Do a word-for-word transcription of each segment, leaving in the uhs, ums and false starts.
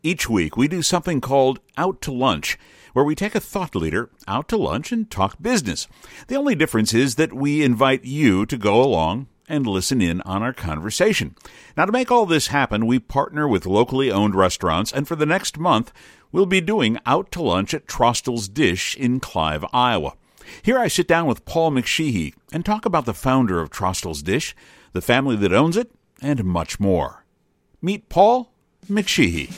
Each week, we do something called Out to Lunch, where we take a thought leader out to lunch and talk business. The only difference is that we invite you to go along and listen in on our conversation. Now, to make all this happen, we partner with locally owned restaurants, and for the next month, we'll be doing Out to Lunch at Trostel's Dish in Clive, Iowa. Here I sit down with Paul McSheehy and talk about the founder of Trostel's Dish, the family that owns it, and much more. Meet Paul McSheehy.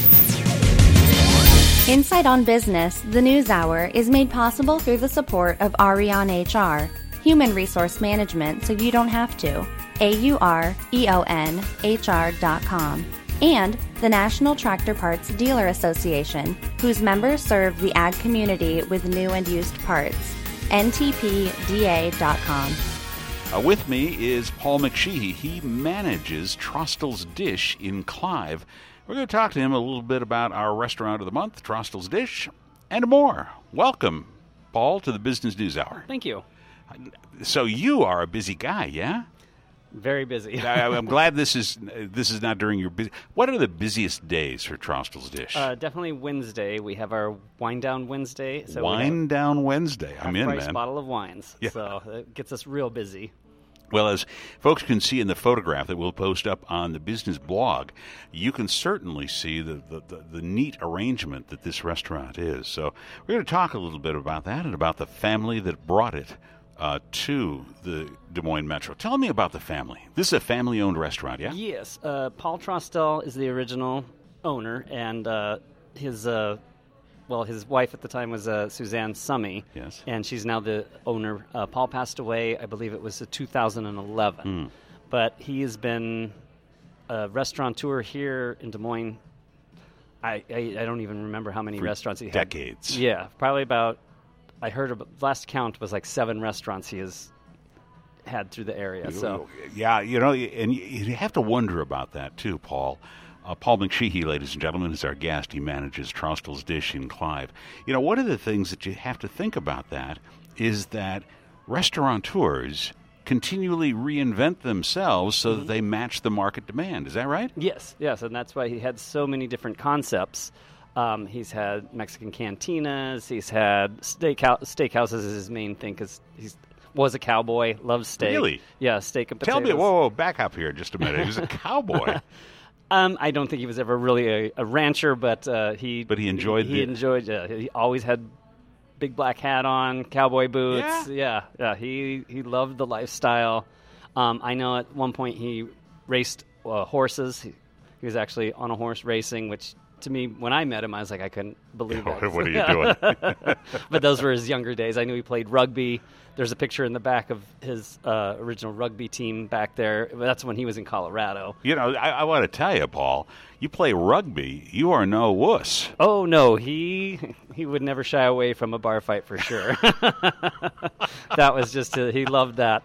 Insight on Business, the News Hour, is made possible through the support of Aurion H R, human resource management so you don't have to, A U R E O N H R dot com, and the National Tractor Parts Dealer Association, whose members serve the ag community with new and used parts, N T P D A dot com. Uh, with me is Paul McSheehy. He manages Trostel's Dish in Clive. We're going to talk to him a little bit about our restaurant of the month, Trostel's Dish, and more. Welcome, Paul, to the Business News Hour. Thank you. So you are a busy guy, yeah? Very busy. I, I'm glad this is this is not during your busy. What are the busiest days for Trostel's Dish? Uh, definitely Wednesday. We have our Wine Down Wednesday. So Wine Down Wednesday. I'm in, price man. Bottle of wines. Yeah. So it gets us real busy. Well, as folks can see in the photograph that we'll post up on the business blog, you can certainly see the, the, the, the neat arrangement that this restaurant is. So we're going to talk a little bit about that and about the family that brought it uh, to the Des Moines Metro. Tell me about the family. This is a family-owned restaurant, yeah? Yes. Uh, Paul Trostel is the original owner, and uh, his uh, well, his wife at the time was uh, Suzanne Summey. Yes. And she's now the owner. Uh, Paul passed away, I believe it was two thousand eleven. Mm. But he has been a restaurateur here in Des Moines. I, I, I don't even remember how many For restaurants he decades. had. Yeah, probably about, I heard, about, last count was like seven restaurants he has had through the area. So Yeah, you know, and you have to wonder about that too, Paul. Uh, Paul McSheehy, ladies and gentlemen, is our guest. He manages Trostel's Dish in Clive. You know, one of the things that you have to think about that is that restaurateurs continually reinvent themselves so mm-hmm. that they match the market demand. Is that right? Yes, yes, and that's why he had so many different concepts. Um, he's had Mexican cantinas. He's had steakhouse, steakhouses is his main thing because he's was a cowboy, loves steak. Really? Yeah, steak and potatoes. Tell me, whoa, whoa, back up here just a minute. He was a cowboy. Um, I don't think he was ever really a, a rancher, but uh, he. But he enjoyed. He, he the... enjoyed. Uh, he always had big black hat on, cowboy boots. Yeah, yeah. yeah he he loved the lifestyle. Um, I know at one point he raced uh, horses. He, he was actually on a horse racing, which to me, when I met him, I was like, I couldn't believe that. What are you doing? But those were his younger days. I knew he played rugby. There's a picture in the back of his uh, original rugby team back there. That's when he was in Colorado. You know, I, I want to tell you, Paul, you play rugby, you are no wuss. Oh, no. He he would never shy away from a bar fight for sure. That was just, a, he loved that.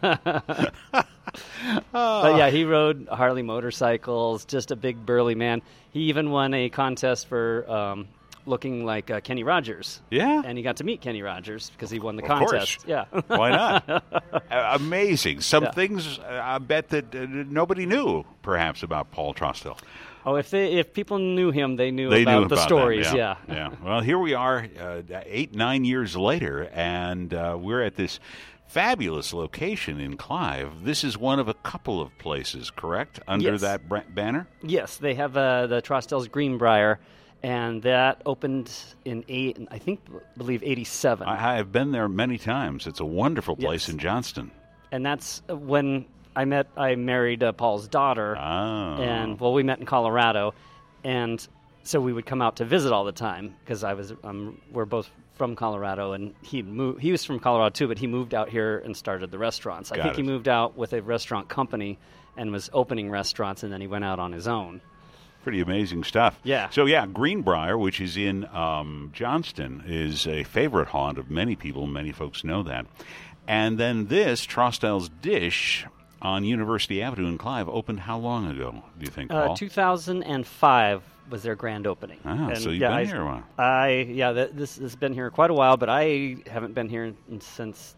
But yeah, he rode Harley motorcycles, just a big burly man. He even won a contest for um, looking like uh, Kenny Rogers. Yeah? And he got to meet Kenny Rogers because he won the Of contest. course. Yeah. Why not? Uh, amazing. Some Yeah. things uh, I bet that uh, nobody knew, perhaps, about Paul Trostel. Oh, if they if people knew him, they knew They about knew the about stories. them, Yeah. yeah. yeah. Well, here we are, uh, eight, nine years later, and uh, we're at this fabulous location in Clive. This is one of a couple of places, correct, under Yes. that br- banner? Yes, they have uh, the Trostel's Greenbrier, and that opened in eight, I think, believe eighty-seven. I, I have been there many times. It's a wonderful place Yes. in Johnston. And that's when I met. I married uh, Paul's daughter, Oh. and well, we met in Colorado, and so we would come out to visit all the time because I was. Um, we're both from Colorado, and he moved. He was from Colorado too, but he moved out here and started the restaurants. I Got think it. he moved out with a restaurant company and was opening restaurants, and then he went out on his own. Pretty amazing stuff. Yeah. So, yeah, Greenbrier, which is in um, Johnston, is a favorite haunt of many people. Many folks know that. And then this, Trostel's Dish, on University Avenue in Clive, opened how long ago, do you think, Paul? Uh, two thousand five was their grand opening. Ah, And, so you've yeah, been I, here a while. I yeah, th- this has been here quite a while, but I haven't been here in, since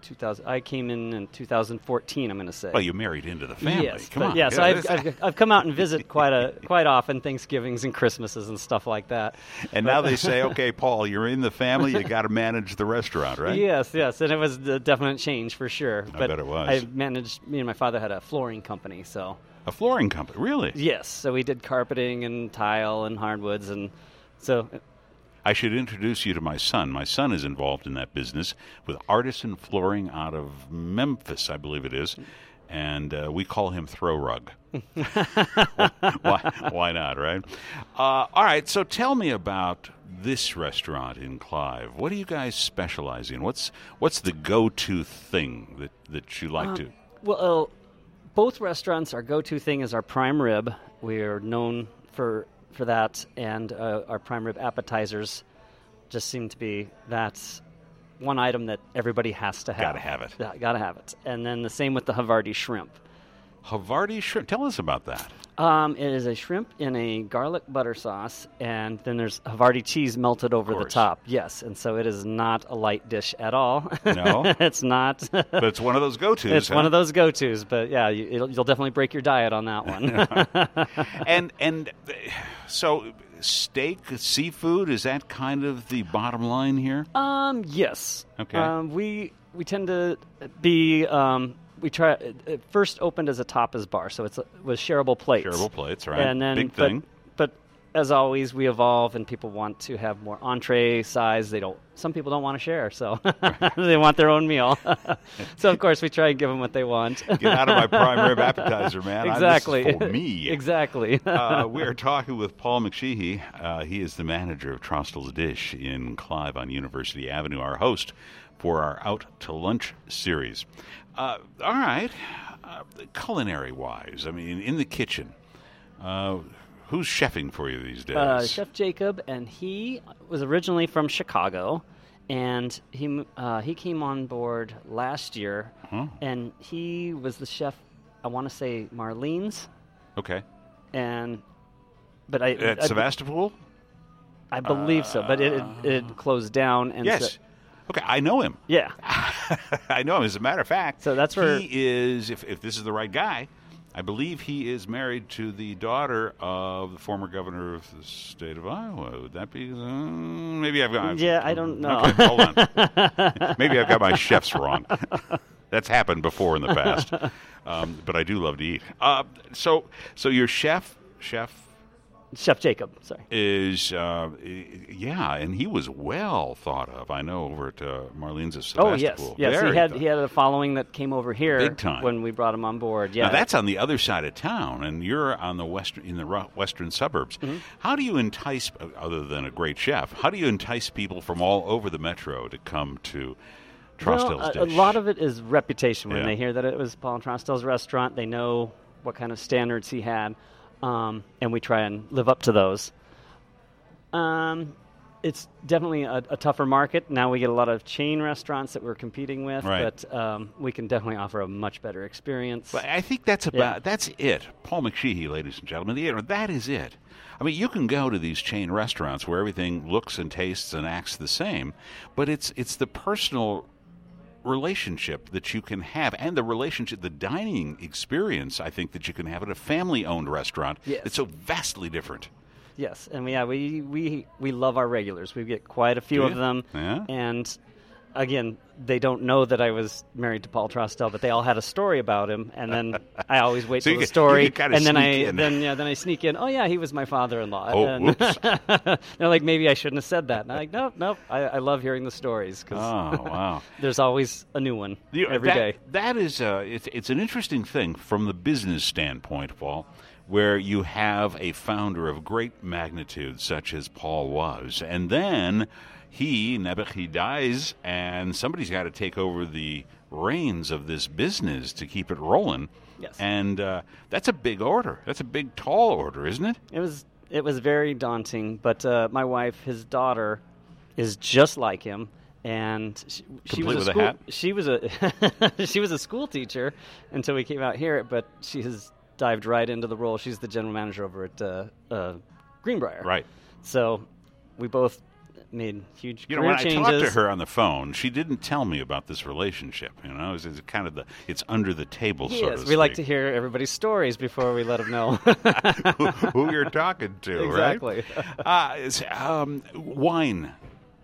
two thousand. I came in in two thousand fourteen. I'm going to say. Well, you married into the family. Yes, Come but on. Yeah, so Yeah, I've, I've I've come out and visit quite a quite often, Thanksgivings and Christmases and stuff like that. And But- now they say, okay, Paul, you're in the family. You got to manage the restaurant, right? Yes, yes, and it was a definite change for sure. I but bet it was. I managed. Me and my father had a flooring company, so A flooring company, really? yes, so we did carpeting and tile and hardwoods, and so I should introduce you to my son. My son is involved in that business with Artisan Flooring out of Memphis, I believe it is, and uh, we call him Throw Rug. why, why not, right? Uh, all right, so tell me about this restaurant in Clive. What do you guys specialize in? What's what's the go-to thing that, that you like to? well, uh, both restaurants, our go-to thing is our prime rib. We are known for for that, and uh, our prime rib appetizers just seem to be that's one item that everybody has to have. Gotta have it. Yeah, gotta have it. And then the same with the Havarti shrimp. Havarti shrimp. Tell us about that. Um, it is a shrimp in a garlic butter sauce, and then there's Havarti cheese melted over the course. top. Yes, and so it is not a light dish at all. No? It's not. But it's one of those go-tos. It's huh? one of those go-tos, but yeah, you, it'll, you'll definitely break your diet on that one. and and uh, so steak, seafood, is that kind of the bottom line here? um, yes. Okay. Um, we we tend to be. Um, we try. It first opened as a tapas bar, so it's it was shareable plates. Shareable plates, right? And then, Big but, thing. But as always, we evolve, and people want to have more entree size. They don't. Some people don't want to share, so they want their own meal. So of course, we try and give them what they want. Get out of my prime rib appetizer, man. I- Exactly. this is for me. Exactly. uh, we're talking with Paul McSheehy. Uh, he is the manager of Trostel's Dish in Clive on University Avenue, our host for our Out to Lunch series. Uh, all right. Uh, culinary-wise, I mean, in the kitchen, uh, who's chefing for you these days? Uh, Chef Jacob, and he was originally from Chicago, and he uh, he came on board last year, Huh. and he was the chef. I want to say Marlene's, Okay. and but I At I, Sebastopol? I believe so, but it, it it closed down. And Yes. so, Okay, I know him. yeah. I know him. As a matter of fact, So that's where- he is. If, if this is the right guy, I believe he is married to the daughter of the former governor of the state of Iowa. Would that be? Uh, maybe I've got. Yeah, I don't know. Okay, hold on. Maybe I've got my chefs wrong. That's happened before in the past, um, but I do love to eat. Uh, so, so your chef, chef. Chef Jacob, sorry. Is uh, yeah, and he was well thought of. I know over at uh, Marlene's at Sebastopol. Oh yes, yes. Very He had thought- he had a following that came over here Big time. when we brought him on board. Yeah, Now that's on the other side of town, and you're on the western in the ru- western suburbs. Mm-hmm. How do you entice, other than a great chef, how do you entice people from all over the metro to come to Trostel's Well, a, a Dish? lot of it is reputation. When Yeah. they hear that it was Paul Trostel's restaurant, they know what kind of standards he had, um, and we try and live up to those. Um, it's definitely a, a tougher market. Now we get a lot of chain restaurants that we're competing with, Right. but um, we can definitely offer a much better experience. But I think that's about Yeah. that's it. Paul McSheehy, ladies and gentlemen, you know, that is it. I mean, you can go to these chain restaurants where everything looks and tastes and acts the same, but it's it's the personal relationship that you can have, and the relationship, the dining experience, I think, that you can have at a family-owned restaurant. Yes. It's so vastly different. Yes, and we, yeah, we, we, we love our regulars. We get quite a few Do of you? them. Yeah. And again, they don't know that I was married to Paul Trostel, but they all had a story about him. And then I always wait So till you the can- story, you can kinda and then I sneak in. then yeah, then I sneak in. Oh yeah, he was my father-in-law. Oh, and whoops. they're like, maybe I shouldn't have said that. And I'm like, nope, nope. I, I love hearing the stories because Oh, wow. there's always a new one You- every that, day. That is, uh, it's, it's an interesting thing from the business standpoint, Paul, where you have a founder of great magnitude such as Paul was, and then he, Nebuch, he dies, and somebody's got to take over the reins of this business to keep it rolling. Yes. And uh, that's a big order. That's a big, tall order, isn't it? It was it was very daunting, but uh, my wife, his daughter, is just like him, and she, she Complete was with a a school, hat? she was a she was a school teacher until we came out here, but she has dived right into the role. She's the general manager over at uh, uh, Greenbrier. Right. So we both made huge You know, career when changes. I talked to her on the phone, she didn't tell me about this relationship. You know, it's, it's kind of the it's under the table, Yes, so to we speak. like to hear everybody's stories before we let them know. who, who you're talking to, Exactly. right? Uh, it's, um, wine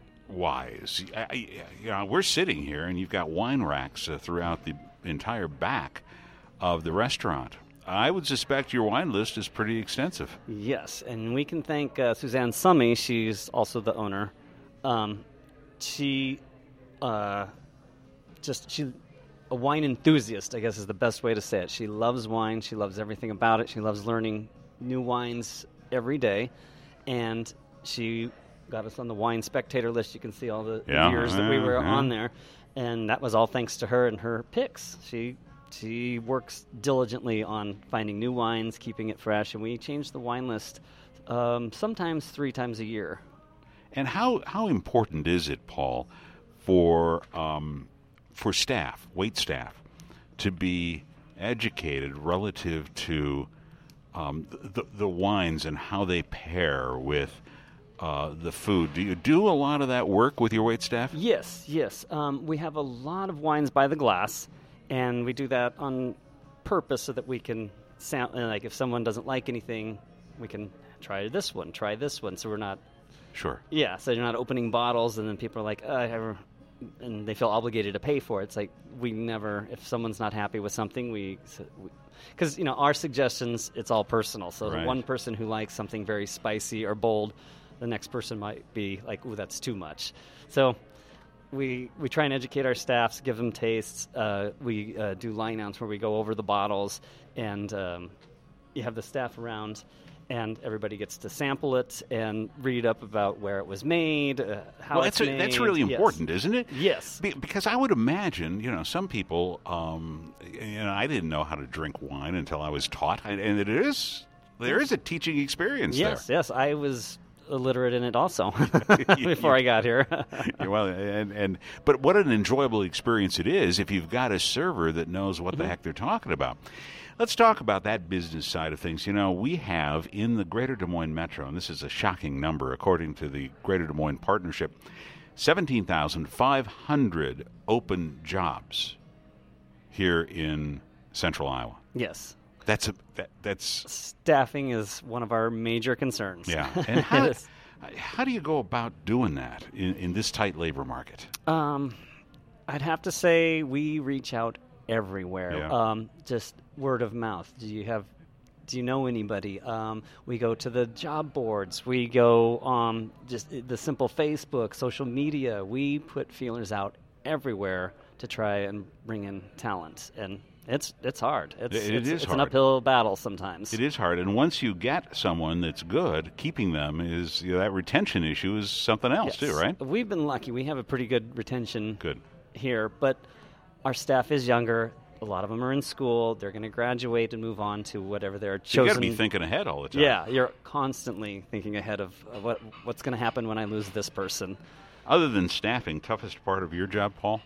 wise, I, I, you know, we're sitting here and you've got wine racks uh, throughout the entire back of the restaurant. I would suspect your wine list is pretty extensive. Yes, and we can thank uh, Suzanne Summy. She's also the owner. Um, she uh, just she a wine enthusiast, I guess is the best way to say it. She loves wine. She loves everything about it. She loves learning new wines every day, and she got us on the Wine Spectator list. You can see all the Yeah, years that we yeah, were yeah. on there, and that was all thanks to her and her picks. She she works diligently on finding new wines, keeping it fresh, and we change the wine list um, sometimes three times a year. And how, how important is it, Paul, for um, for staff, wait staff, to be educated relative to um, the, the wines and how they pair with uh, the food? Do you do a lot of that work with your wait staff? Yes, yes. Um, we have a lot of wines by the glass, and we do that on purpose so that we can sound, like if someone doesn't like anything, we can try this one, try this one, so we're not. Sure. Yeah, so you're not opening bottles, and then people are like, oh, I have, and they feel obligated to pay for it. It's like we never, if someone's not happy with something, we, because you know our suggestions, it's all personal. So Right. the one person who likes something very spicy or bold, the next person might be like, ooh, that's too much. So we we try and educate our staffs, give them tastes. Uh, we uh, do line outs where we go over the bottles, and um, you have the staff around. And everybody gets to sample it and read up about where it was made, uh, how Well, it's that's, made. that's really Yes. important, isn't it? Yes. Be- because I would imagine, you know, some people, um, you know, I didn't know how to drink wine until I was taught, and, and it is there is a teaching experience Yes, there. yes. I was illiterate in it also before I got here. Yeah, well, and, and but what an enjoyable experience it is if you've got a server that knows what Mm-hmm. the heck they're talking about. Let's talk about that business side of things. You know, we have in the Greater Des Moines Metro, and this is a shocking number according to the Greater Des Moines Partnership, seventeen thousand five hundred open jobs here in Central Iowa. Yes. That's a that, that's Staffing is one of our major concerns. yeah. And how, It is. how do you go about doing that in, in this tight labor market? Um, I'd have to say we reach out everywhere. Yeah. Um, just word of mouth. Do you have? Do you know anybody? Um, we go to the job boards. We go um, just the simple Facebook, social media. We put feelers out everywhere to try and bring in talent, and it's it's hard. It's It- it it's, is it's hard. an uphill battle sometimes. It is hard, and once you get someone that's good, keeping them is you know, that retention issue is something else Yes. too, right? We've been lucky. We have a pretty good retention Good. here, but our staff is younger. A lot of them are in school. They're going to graduate and move on to whatever their So you got chosen. to be thinking ahead all the time. Yeah, you're constantly thinking ahead of of what what's going to happen when I lose this person. Other than staffing, toughest part of your job, Paul?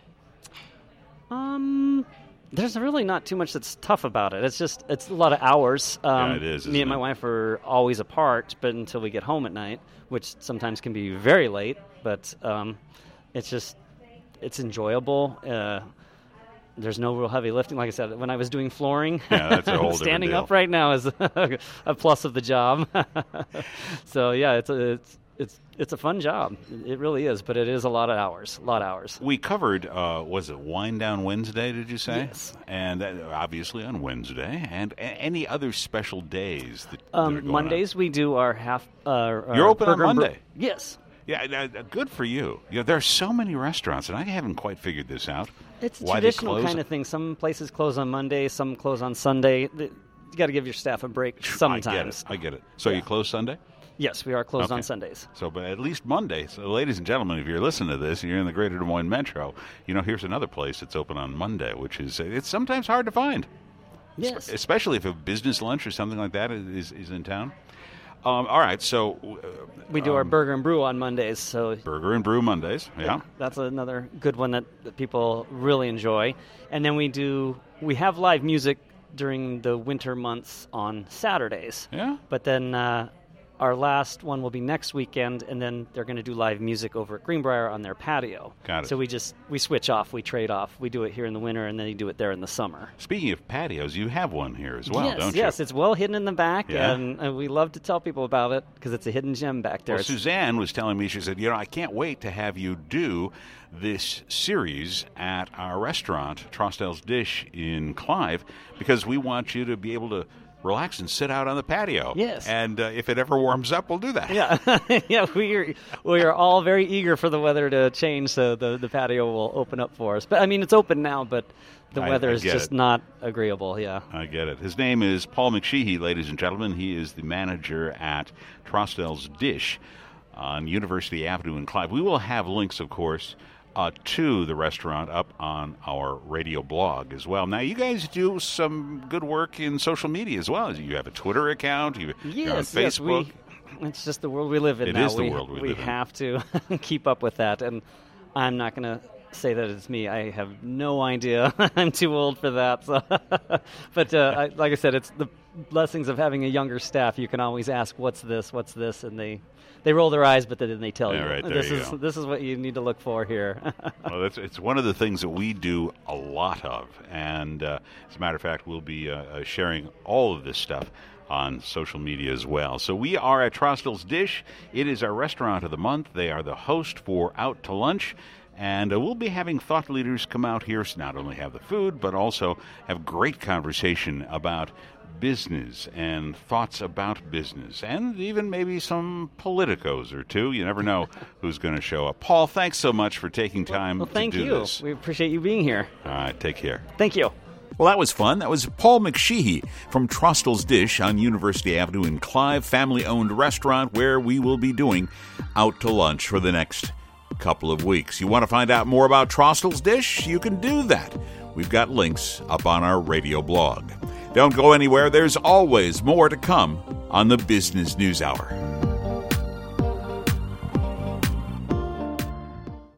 Um, there's really not too much that's tough about it. It's just it's a lot of hours. Um, Yeah, it is, Me isn't and my it? wife are always apart, but until we get home at night, which sometimes can be very late. But um, it's just it's enjoyable. Uh, there's no real heavy lifting. Like I said, when I was doing flooring, Yeah, that's a whole different standing deal. up right now is a plus of the job. So yeah, it's a, it's it's it's a fun job. It really is, but it is a lot of hours. A lot of hours. We covered, uh, was it Wine Down Wednesday, did you say? Yes. And that, obviously on Wednesday. And a- any other special days that, that are Um, going on? Mondays we do our half. Uh, our You're open on burger and br- Monday? Yes, Yeah, uh, uh, good for you. You know, there are so many restaurants, and I haven't quite figured this out. it's a Why they traditional close kind of thing. Some places close on Monday, some close on Sunday. Th- You got to give your staff a break sometimes. I get it. I get it. So you close Sunday? Yes, we are closed Okay. on Sundays. So, but at least Monday. So, ladies and gentlemen, if you're listening to this and you're in the Greater Des Moines Metro, you know, here's another place that's open on Monday, which is it's sometimes hard to find, Yes. especially if a business lunch or something like that is is in town. Um, all right, so uh, We do our um, burger and brew on Mondays, so burger and brew Mondays. Yeah. that's another good one that, that people really enjoy. And then we do we have live music during the winter months on Saturdays. Yeah. But then uh, our last one will be next weekend, and then they're going to do live music over at Greenbrier on their patio. Got it. So we just we switch off, we trade off. We do it here in the winter, and then they do it there in the summer. Speaking of patios, you have one here as well, yes, don't you? Yes, it's well hidden in the back, Yeah. and uh, we love to tell people about it because it's a hidden gem back there. Well, It's- Suzanne was telling me, she said, you know, I can't wait to have you do this series at our restaurant, Trostel's Dish in Clive, because we want you to be able to relax and sit out on the patio. Yes. And uh, if it ever warms up, we'll do that. Yeah, yeah, we are we are all very eager for the weather to change, so the the patio will open up for us. But I mean, it's open now, but the I- weather I is get just it. not agreeable. Yeah. I get it. His name is Paul McSheehy, ladies and gentlemen. He is the manager at Trostel's Dish on University Avenue in Clive. We will have links, of course, uh, to the restaurant up on our radio blog as well. Now, you guys do some good work in social media as well. You have a Twitter account. You, you're on Yes, yes, Facebook. we. It's just the world we live in It now. is the we, world we live in. have to keep up with that, and I'm not going to say that it's me. I have no idea. I'm too old for that. So. But uh, I, like I said, it's the blessings of having a younger staff. You can always ask, "What's this? What's this?" and they. They roll their eyes, but then they tell Yeah, you, right, there this you is go. this is what you need to look for here. Well, that's, it's one of the things that we do a lot of. And uh, as a matter of fact, we'll be uh, uh, sharing all of this stuff on social media as well. So we are at Trostel's Dish. It is our restaurant of the month. They are the host for Out to Lunch. And uh, we'll be having thought leaders come out here to not only have the food, but also have great conversation about business and thoughts about business, and even maybe some politicos or two. You never know who's going to show up. Paul, thanks so much for taking time Well, thank to do you. this. We appreciate you being here. All right, take care. Thank you. Well, that was fun. That was Paul McSheehy from Trostel's Dish on University Avenue in Clive, family-owned restaurant where we will be doing Out to Lunch for the next couple of weeks. You want to find out more about Trostel's Dish? You can do that. We've got links up on our radio blog. Don't go anywhere. There's always more to come on the Business News Hour.